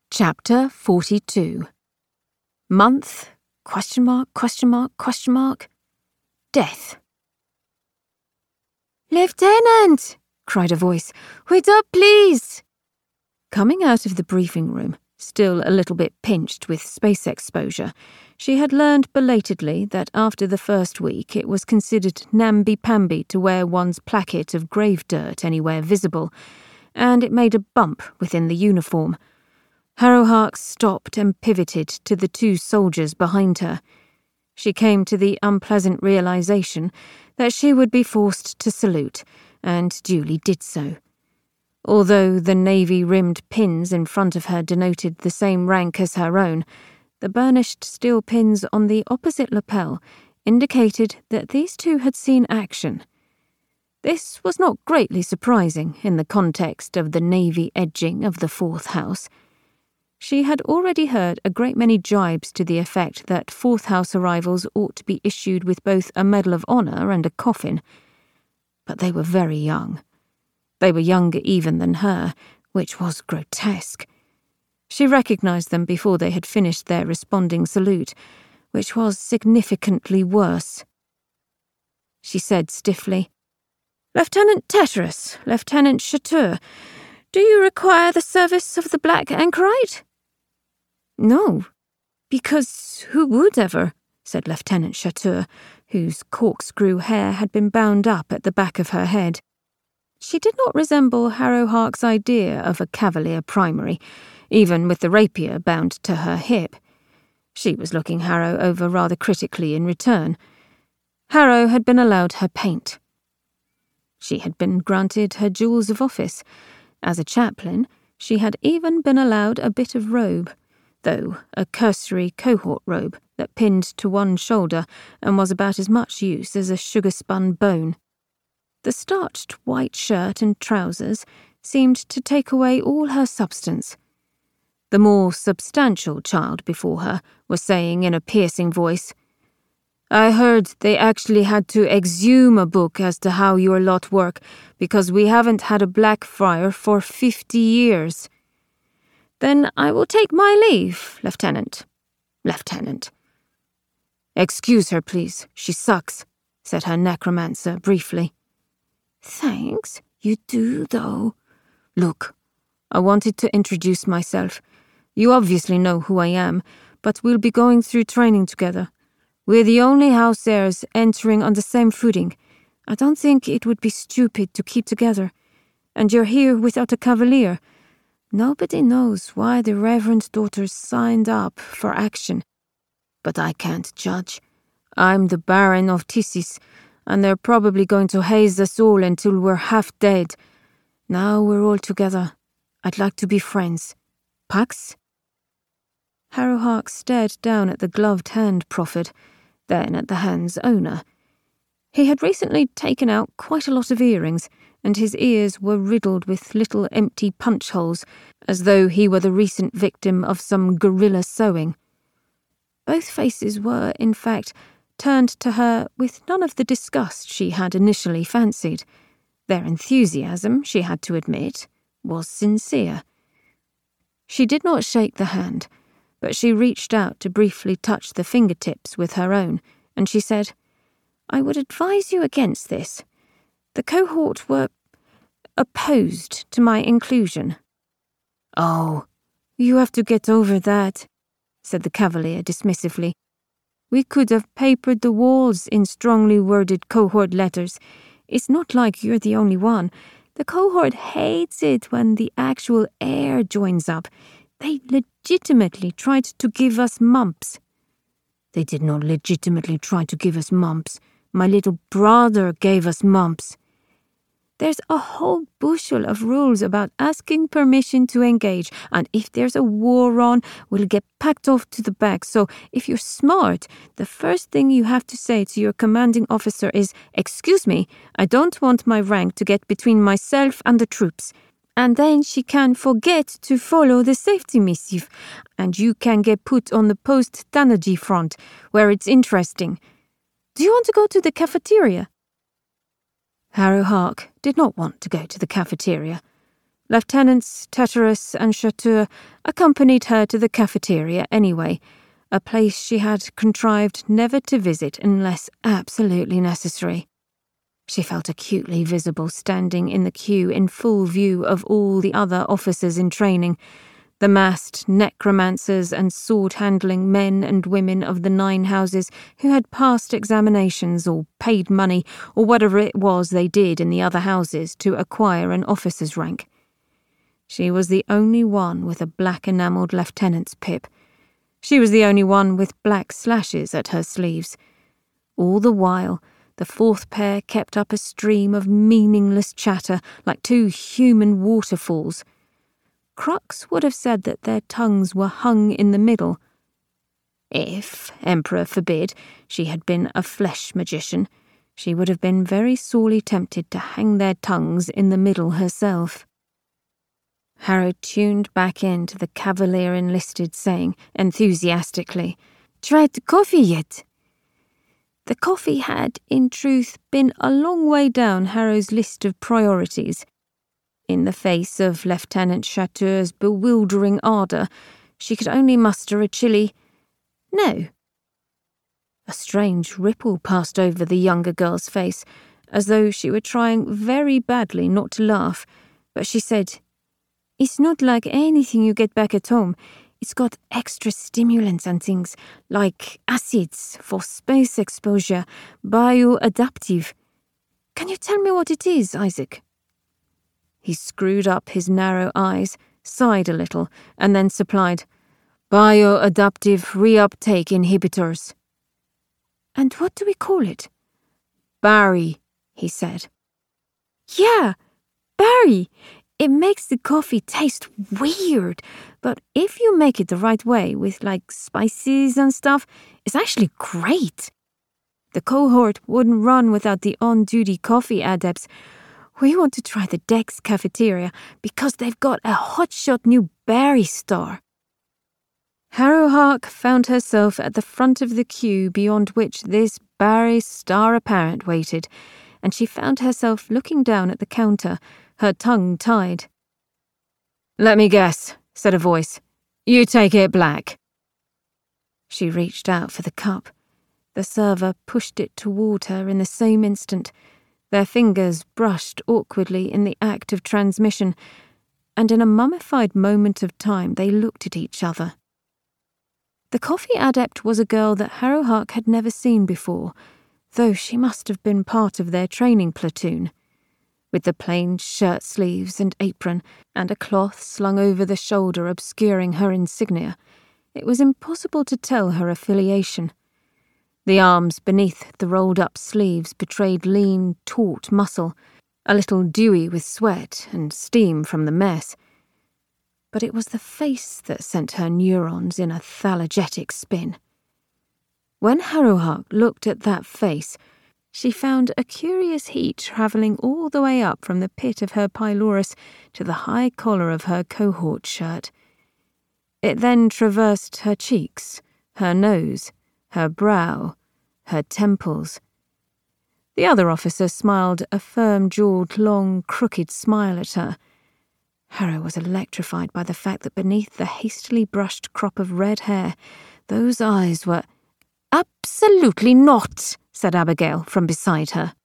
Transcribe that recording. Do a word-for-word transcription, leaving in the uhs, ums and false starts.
Chapter forty-two. Month, question mark, question mark, question mark, death. "Lieutenant!" cried a voice. "Wait up, please!" Coming out of the briefing room, still a little bit pinched with space exposure, she had learned belatedly that after the first week it was considered namby-pamby to wear one's placket of grave dirt anywhere visible, and it made a bump within the uniform. Harrowhark stopped and pivoted to the two soldiers behind her. She came to the unpleasant realization that she would be forced to salute, and duly did so. Although the navy-rimmed pins in front of her denoted the same rank as her own, the burnished steel pins on the opposite lapel indicated that these two had seen action. This was not greatly surprising in the context of the navy edging of the fourth house. She had already heard a great many jibes to the effect that fourth house arrivals ought to be issued with both a Medal of Honor and a coffin. But they were very young. They were younger even than her, which was grotesque. She recognized them before they had finished their responding salute, which was significantly worse. She said stiffly, "Lieutenant Tetris, Lieutenant Chateau, do you require the service of the Black Anchorite?" "No, because who would ever?" said Lieutenant Chateau, whose corkscrew hair had been bound up at the back of her head. She did not resemble Harrowhark's idea of a cavalier primary, even with the rapier bound to her hip. She was looking Harrow over rather critically in return. Harrow had been allowed her paint. She had been granted her jewels of office. As a chaplain, she had even been allowed a bit of robe, though a cursory cohort robe that pinned to one shoulder and was about as much use as a sugar-spun bone. The starched white shirt and trousers seemed to take away all her substance. The more substantial child before her was saying in a piercing voice, "I heard they actually had to exhume a book as to how your lot work because we haven't had a Blackfriar for fifty years. Then I will take my leave, Lieutenant. Lieutenant." "Excuse her, please. She sucks," said her necromancer briefly. "Thanks, you do, though. Look, I wanted to introduce myself. You obviously know who I am, but we'll be going through training together. We're the only house heirs entering on the same footing. I don't think it would be stupid to keep together. And you're here without a cavalier. Nobody knows why the Reverend daughters signed up for action. But I can't judge. I'm the Baron of Tissis, and they're probably going to haze us all until we're half dead. Now we're all together. I'd like to be friends. Pax?" Harrowhark stared down at the gloved hand proffered, then at the hand's owner. He had recently taken out quite a lot of earrings, and his ears were riddled with little empty punch holes, as though he were the recent victim of some guerrilla sewing. Both faces were, in fact, turned to her with none of the disgust she had initially fancied. Their enthusiasm, she had to admit, was sincere. She did not shake the hand, but she reached out to briefly touch the fingertips with her own, and she said, "I would advise you against this. The cohort were opposed to my inclusion." "Oh, you have to get over that," said the Cavalier dismissively. "We could have papered the walls in strongly worded cohort letters. It's not like you're the only one. The cohort hates it when the actual heir joins up. They legitimately tried to give us mumps." "They did not legitimately try to give us mumps. My little brother gave us mumps." "There's a whole bushel of rules about asking permission to engage, and if there's a war on, we'll get packed off to the back, so if you're smart, the first thing you have to say to your commanding officer is, 'Excuse me, I don't want my rank to get between myself and the troops.' And then she can forget to follow the safety missive, and you can get put on the post-Tanaji front, where it's interesting. Do you want to go to the cafeteria?" Harrowhark did not want to go to the cafeteria. Lieutenants Teterus and Chateau accompanied her to the cafeteria anyway, a place she had contrived never to visit unless absolutely necessary. She felt acutely visible standing in the queue in full view of all the other officers in training, the masked necromancers and sword-handling men and women of the Nine Houses who had passed examinations or paid money or whatever it was they did in the other houses to acquire an officer's rank. She was the only one with a black enamelled lieutenant's pip. She was the only one with black slashes at her sleeves. All the while, the fourth pair kept up a stream of meaningless chatter like two human waterfalls. Crux would have said that their tongues were hung in the middle. If, Emperor forbid, she had been a flesh magician, she would have been very sorely tempted to hang their tongues in the middle herself. Harrow tuned back into the Cavalier Enlisted, saying enthusiastically, "Tried the coffee yet?" The coffee had, in truth, been a long way down Harrow's list of priorities. In the face of Lieutenant Chateau's bewildering ardour, she could only muster a chilly "No." A strange ripple passed over the younger girl's face, as though she were trying very badly not to laugh, but she said, "It's not like anything you get back at home. It's got extra stimulants and things, like acids for space exposure, bioadaptive. Can you tell me what it is, Isaac?" He screwed up his narrow eyes, sighed a little, and then supplied, "Bioadaptive reuptake inhibitors." "And what do we call it?" "Barry," he said. "Yeah, Barry. It makes the coffee taste weird, but if you make it the right way with, like, spices and stuff, it's actually great. The cohort wouldn't run without the on-duty coffee adepts. We want to try the Dex cafeteria because they've got a hotshot new Barry star." Harrow Hark found herself at the front of the queue beyond which this Barry star apparent waited, and she found herself looking down at the counter, her tongue tied. "Let me guess," said a voice. "You take it black." She reached out for the cup. The server pushed it toward her in the same instant. Their fingers brushed awkwardly in the act of transmission, and in a mummified moment of time they looked at each other. The coffee adept was a girl that Harrow Hark had never seen before, though she must have been part of their training platoon. With the plain shirt sleeves and apron, and a cloth slung over the shoulder obscuring her insignia, it was impossible to tell her affiliation. The arms beneath the rolled-up sleeves betrayed lean, taut muscle, a little dewy with sweat and steam from the mess. But it was the face that sent her neurons in a thalaggetic spin. When Harrow Hark looked at that face, she found a curious heat travelling all the way up from the pit of her pylorus to the high collar of her cohort shirt. It then traversed her cheeks, her nose, her brow, her temples. The other officer smiled a firm-jawed, long, crooked smile at her. Harrow was electrified by the fact that beneath the hastily brushed crop of red hair, those eyes were— "Absolutely not," said Abigail from beside her.